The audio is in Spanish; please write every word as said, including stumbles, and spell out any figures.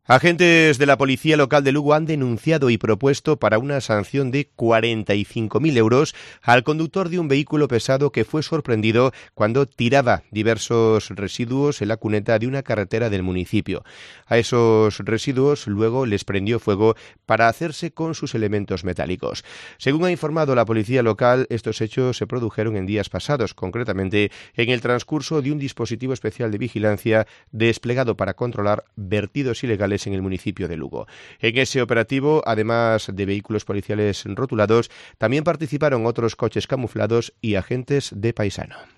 Agentes de la policía local de Lugo han denunciado y propuesto para una sanción de cuarenta y cinco mil euros al conductor de un vehículo pesado que fue sorprendido cuando tiraba diversos residuos en la cuneta de una carretera del municipio. A esos residuos luego les prendió fuego para hacerse con sus elementos metálicos. Según ha informado la policía local, estos hechos se produjeron en días pasados, concretamente en el transcurso de un dispositivo especial de vigilancia desplegado para controlar vertidos ilegales en el municipio de Lugo. En ese operativo, además de vehículos policiales rotulados, también participaron otros coches camuflados y agentes de Paisano.